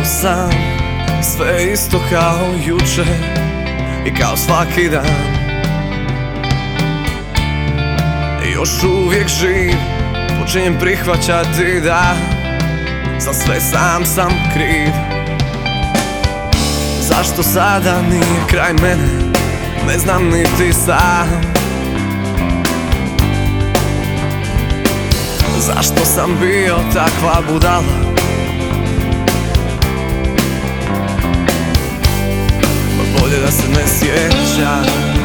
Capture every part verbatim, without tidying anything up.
sam, sve isto kao juče i kao svaki dan. Još uvijek živ, počinjem prihvaćati da za sve sam sam kriv. Zašto sada nije kraj mene, ne znam niti sam. Zašto sam bio takva budala? Bolje da se ne sjećam.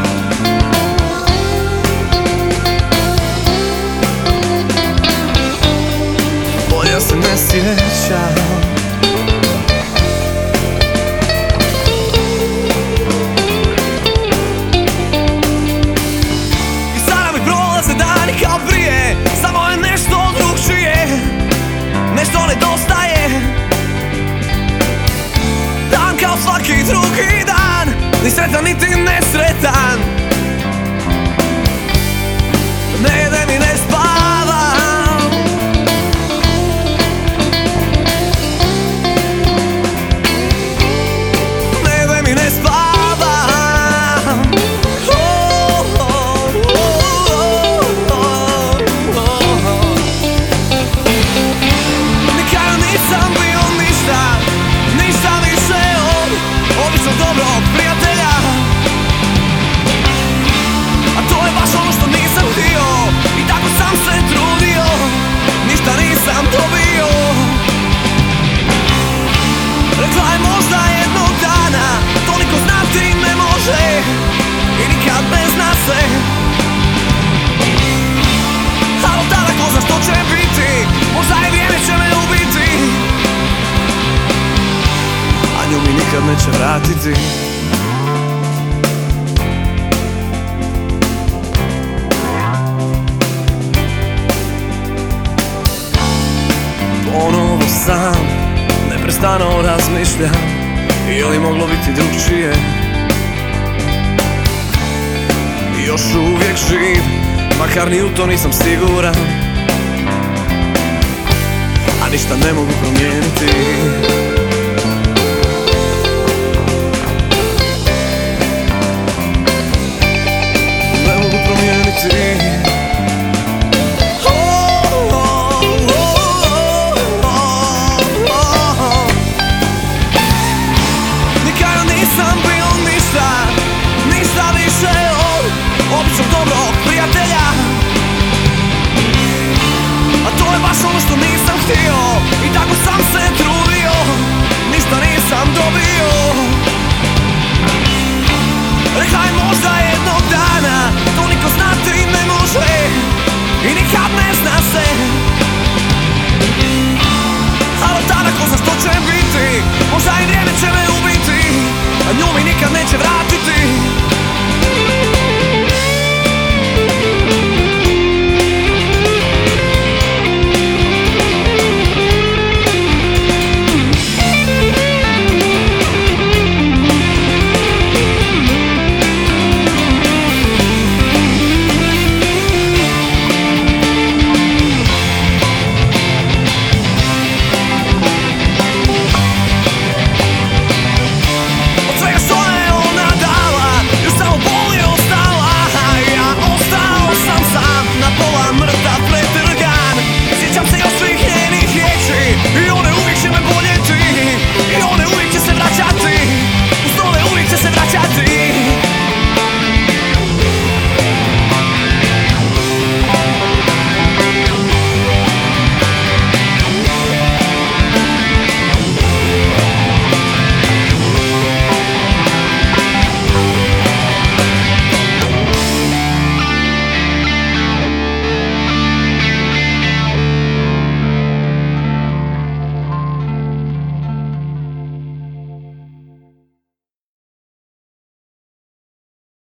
Bolje da se ne sjećam. I sada mi prolaze dani kao prije, samo je nešto drugčije, nešto nedostaje. Dan kao svaki drugi dan, ni sretan niti nesretan. Ne jedem i ne spavam, ne jedem i ne spavam. Oh, oh, oh, oh, oh. Nikada nisam bio ništa, ništa više od običnog dobrog prijatelja. A to je baš ono što nisam htio, i tako sam se trudio, ništa nisam dobio. Rekla je možda jednog dana, toliko znati ne može i nikad ne zna se. Ali od tada ko zna što će biti, možda i vrijeme će me ubiti, a nju mi nikad neće vratiti. Ponovo sam, neprestano razmišljam, je li moglo biti drugčije. Još uvijek živ, makar ni u to nisam siguran, a ništa ne mogu promijeniti. Ne mogu promijeniti.